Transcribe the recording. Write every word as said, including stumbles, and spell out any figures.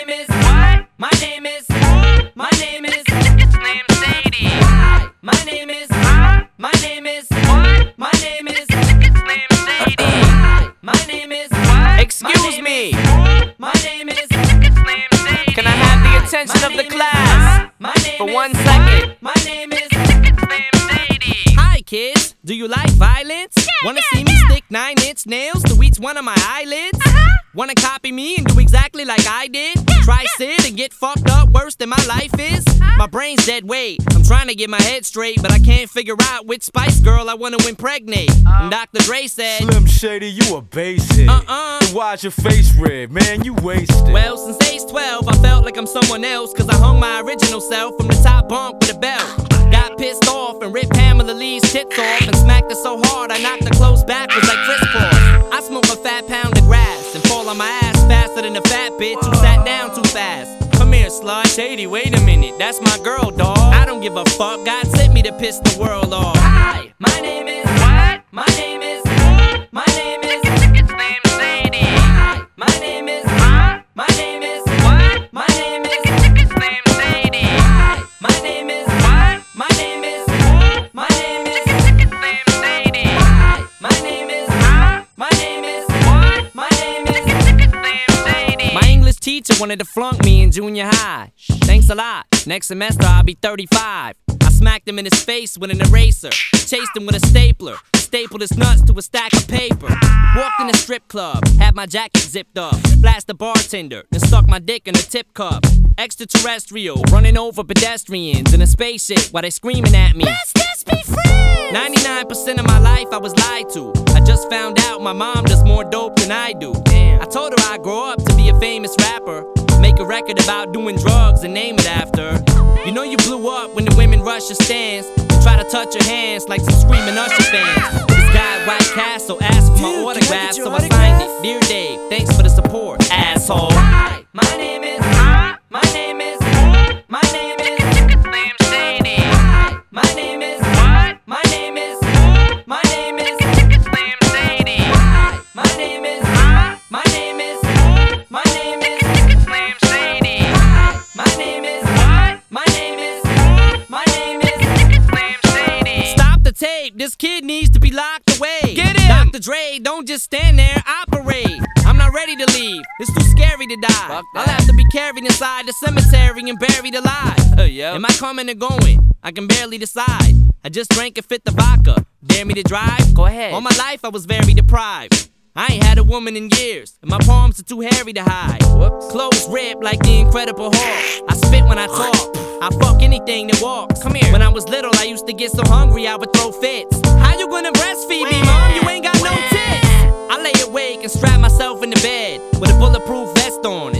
name is what? My name is my name is It's named Sadie. Hi. My name is Huh? my name is What? my name is It's named Sadie. Hi. My name is What? Excuse me, my name is It's named Sadie. can I have the attention my of the name is- class My name for is one second? My name is It's named Sadie. Hi kids, do you like violence? Wanna see me stick nine inch nails to each one of my eyelids? Wanna copy me and do exactly like I did? Try sit and get fucked up worse than my life is? My brain's dead weight, I'm trying to get my head straight, but I can't figure out which Spice Girl I wanna impregnate. And Doctor Dre said, Slim Shady, you a basehead. Uh-uh. Then why's your face red, man? You wasted. well, since age twelve, I felt like I'm someone else, cause I hung my original self from the top bunk with a belt. Got pissed off and ripped Pamela Lee's tits off and smacked her so hard I knocked her clothes backwards like Chris Cross. I smoke a fat pound of grass and fall on my ass faster than a fat bitch who sat down too fast. Come here, slut. Shady, wait a minute, that's my girl, dawg. I don't give a fuck, God sent me to piss the world off. Hi. My name is What? My name is my name is It's named Sadie. Hi. My name is Huh? my name is What? My name is It's named Sadie. Hi. My name is What? My name is my name is It's named Sadie. Hi. My name is Huh? My name is What? My name is It's named Sadie. My English teacher wanted to flunk me in junior high. Thanks a lot. Next semester I'll be thirty-five. I smacked him in his face with an eraser. Chased him with a stapler. Stapled his nuts to a stack of paper. Walked in a strip club. Had my jacket zipped up. Flashed the bartender. Then stuck my dick in a tip cup. Extraterrestrial. Running over pedestrians in a spaceship while they screaming at me. Let's just be friends. ninety-nine percent of my life I was lied to. I just found out my mom does more dope than I do. Damn. I told her I'd grow up to be a famous rapper. Make a record about doing drugs and name it after. You know you blew up when the women rush your stands and try to touch your hands like some screaming Usher fans. This guy at White Castle asked for my Dude, can I autograph, get your so I autograph? signed it. Dear Dave, thanks for the support, asshole. Hi. My name is Huh? My name is My name is It's named Sadie. Hi. My name is What? My name is My name is It's named Sadie. Hi. My name is Huh? My name is My name is It's named Sadie. Hi. My name is What? My name is My name is It's named Sadie. Stop the tape, this kid needs to be locked away. Get him! Doctor Dre, don't just stand there, operate. I'm not ready to leave, it's too scary to die. Fuck I'll that. have to be carried inside the cemetery and buried alive. Yep. Am I coming or going? I can barely decide. I just drank and fit the vodka. Dare me to drive? Go ahead. All my life I was very deprived. I ain't had a woman in years, and my palms are too hairy to hide. Whoops. Clothes ripped like the Incredible Hulk. I spit when I talk. I fuck anything that walks. Come here. When I was little, I used to get so hungry I would throw fits. How you gonna breastfeed me, mom? You ain't got no tits. I lay awake and strap myself in the bed with a bulletproof vest on.